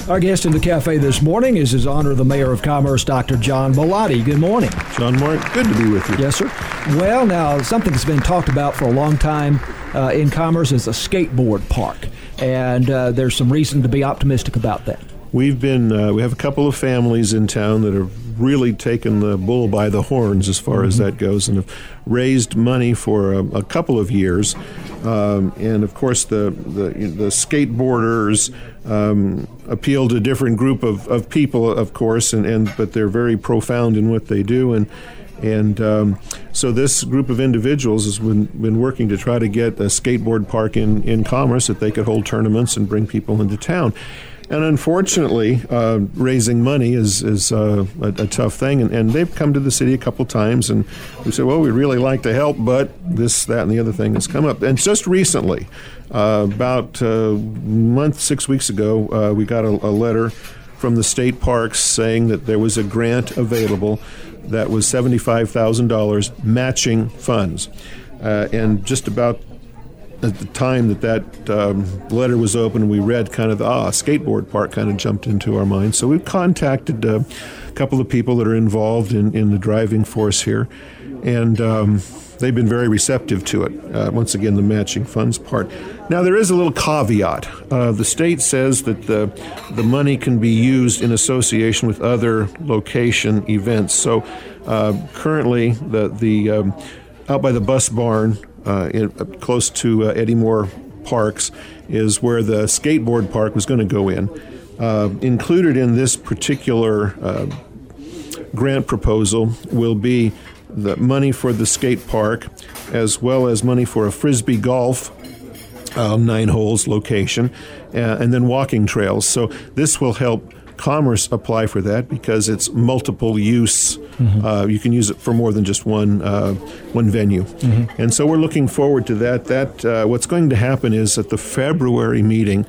Our guest in the cafe this morning is His Honor the Mayor of Commerce, Dr. John Bellotti. Good morning. John Moore, good to be with you. Yes, sir. Well, now, something that's been talked about for a long time in Commerce is a skateboard park, and there's some reason to be optimistic about that. We have a couple of families in town that have really taken the bull by the horns as far as that goes, and have raised money for a couple of years. And of course, the skateboarders appeal to a different group of people, of course, but they're very profound in what they do. And so this group of individuals has been working to try to get a skateboard park in Commerce that they could hold tournaments and bring people into town. And unfortunately, raising money is a tough thing. And they've come to the city a couple times, and we said, well, we'd really like to help, but this, that, and the other thing has come up. And just recently, about a month, 6 weeks ago, we got a letter from the state parks saying that there was a grant available that was $75,000 matching funds. And just about at the time that letter was open, we read kind of skateboard park kind of jumped into our minds. So we contacted a couple of people that are involved in the driving force here, and they've been very receptive to it. Once again, the matching funds part. Now, there is a little caveat. The state says that the money can be used in association with other location events. So currently, the out by the bus barn, close to Eddie Moore Parks, is where the skateboard park was going to go in. Included in this particular grant proposal will be the money for the skate park, as well as money for a frisbee golf 9 holes location, and then walking trails. So this will help Commerce apply for that because it's multiple use. You can use it for more than just one venue. And so we're looking forward to that. What's going to happen is at the February meeting,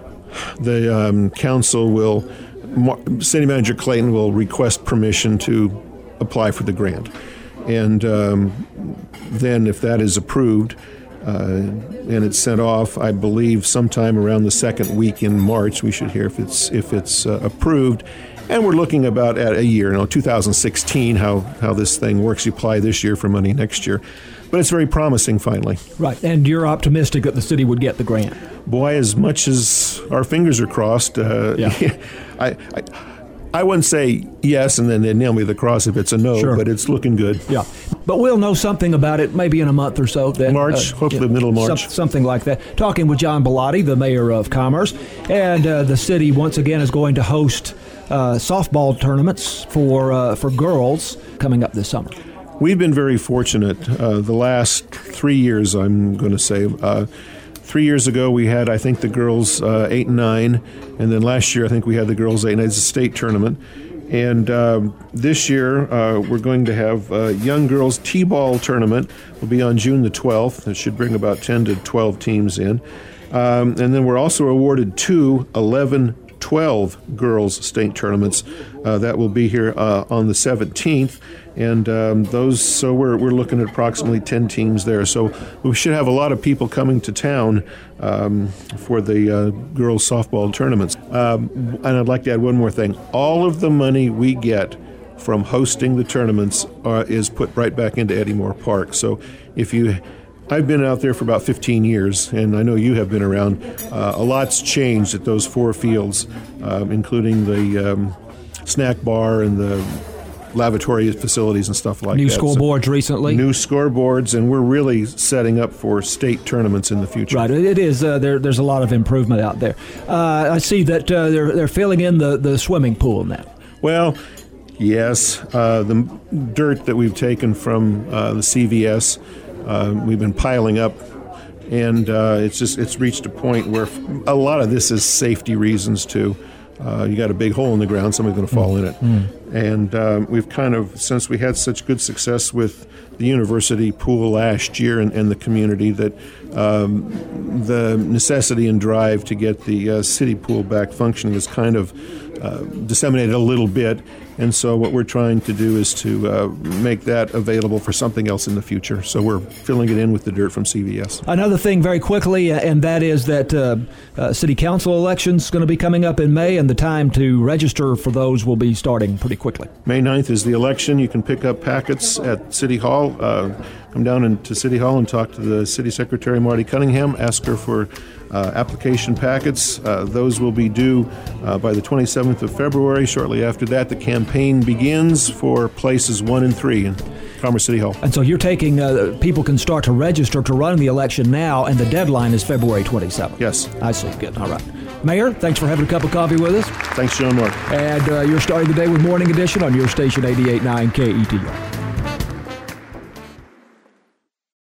the council City Manager Clayton will request permission to apply for the grant. And then if that is approved, and it's sent off, I believe, sometime around the second week in March. We should hear if it's approved. And we're looking about at a year, 2016, how this thing works. You apply this year for money next year. But it's very promising, finally. Right, and you're optimistic that the city would get the grant. Boy, as much as our fingers are crossed, I wouldn't say yes and then they nail me to the cross if it's a no, sure. But it's looking good. Yeah, but we'll know something about it maybe in a month or so. March, hopefully middle of March. Something like that. Talking with John Bellotti, the mayor of Commerce, and the city once again is going to host softball tournaments for girls coming up this summer. We've been very fortunate the last 3 years, I'm going to say. 3 years ago, we had, I think, the girls 8 and 9, and then last year, I think we had the girls 8 and 9. It's a state tournament. And this year, we're going to have a young girls T-ball tournament. Will be on June the 12th. It should bring about 10 to 12 teams in. And then we're also awarded 2 11-12 girls state tournaments. That will be here on the 17th. And so we're looking at approximately 10 teams there. So we should have a lot of people coming to town for the girls softball tournaments. And I'd like to add one more thing. All of the money we get from hosting the tournaments is put right back into Eddie Moore Park. So I've been out there for about 15 years, and I know you have been around. A lot's changed at those 4 fields, including the snack bar and the lavatory facilities and stuff like that. New scoreboards recently. New scoreboards, and we're really setting up for state tournaments in the future. Right, it is. There's a lot of improvement out there. I see that they're filling in the swimming pool now. Well, yes. The dirt that we've taken from the CVS, we've been piling up, and it's reached a point where a lot of this is safety reasons too. You got a big hole in the ground, somebody's going to fall in it. And we've kind of, since we had such good success with the university pool last year and the community, that the necessity and drive to get the city pool back functioning has kind of disseminated a little bit. And so what we're trying to do is to make that available for something else in the future. So we're filling it in with the dirt from CVS. Another thing very quickly, and that is that city council elections going to be coming up in May, and the time to register for those will be starting pretty quickly. May 9th is the election. You can pick up packets at City Hall. Come down into City Hall and talk to the City Secretary, Marty Cunningham. Ask her for application packets. Those will be due by the 27th of February. Shortly after that, the campaign begins for places 1 and 3 in Commerce City Hall. And so you're taking, people can start to register to run the election now, and the deadline is February 27th. Yes. I see. Good. All right. Mayor, thanks for having a cup of coffee with us. Thanks, John Mark. And you're starting the day with Morning Edition on your station 88.9 KETR.